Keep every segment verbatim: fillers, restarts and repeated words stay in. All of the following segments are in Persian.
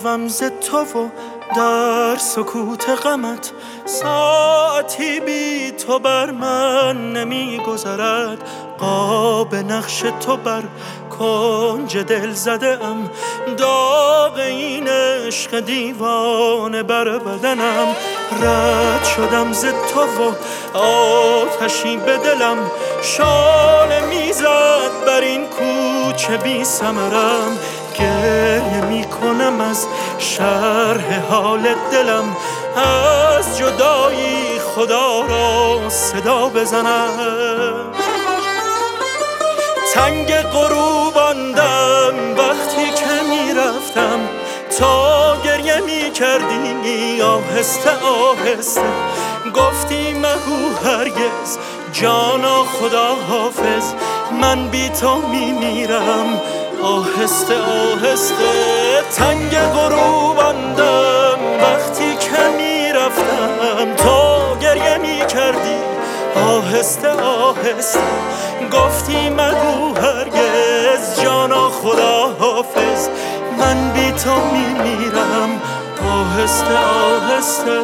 شوم ز تو و در سکوت غمت ساعتی بی تو بر من نمی گذرد. قاب نقش تو بر کنج دل زده ام، داغ این عشق دیوانه بر بدنم. رد شدم ز تو و آتشی به دلم شعله میزد بر این کوچه بی ثمرم. گریه می کنم از شرح حال دلم، از جدایی خدا را صدا بزنم. تنگ غروباندم وقتی که می رفتم، تا گریه می کردی آهسته آهسته. گفتی مگو هرگز جانا خدا حافظ، من بی تو می میرم آهسته آهسته. تنگ غروباندم وقتی که می رفتم، تا گریه می کردی آهسته آهسته. گفتی مگو هرگز جانا خدا حافظ، من بی تو می میرم آهسته آهسته.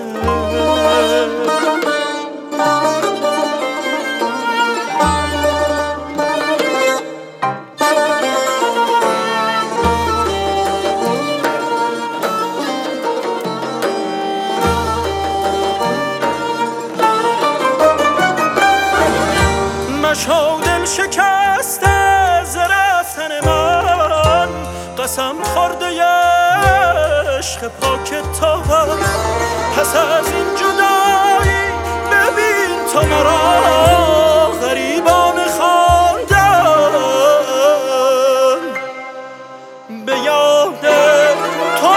مشو دل شکسته ز رفتن من، قسم خورده عشق پاک تو هم. پس از این جدایی ببین تو مرا غریبانه خواندم، به یاد تو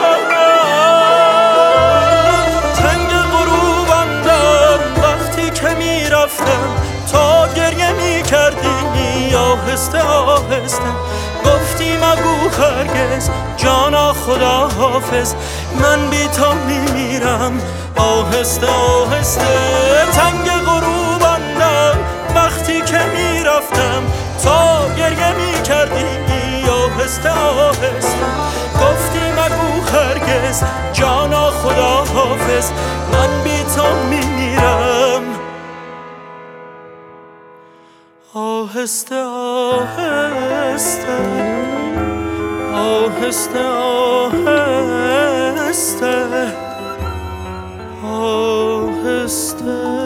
تنگ غروباندم وقتی که می رفتم، تا گریه می کردی آهسته آهسته. گفتی مگو هرگز جانا خدا حافظ، من بی تو می میرم آهسته آهسته. تنگ غروباندم وقتی که می رفتم، تا گریه می کردی آهسته آهسته. گفتی مگو هرگز جانا خدا حافظ، من بی تو می میرم آهسته آهسته آهسته آهسته آهسته.